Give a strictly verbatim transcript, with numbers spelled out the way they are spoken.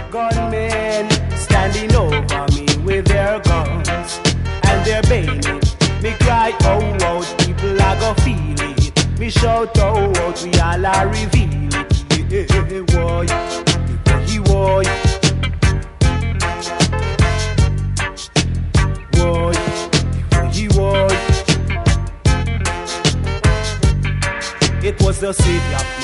Gunmen standing over me with their guns and their bayonet. Me cry, oh, oh, people are gonna feel it. Me shout, oh, oh, we all are reveal it. Yeah, boy, he boy, boy, he boy. It was the city of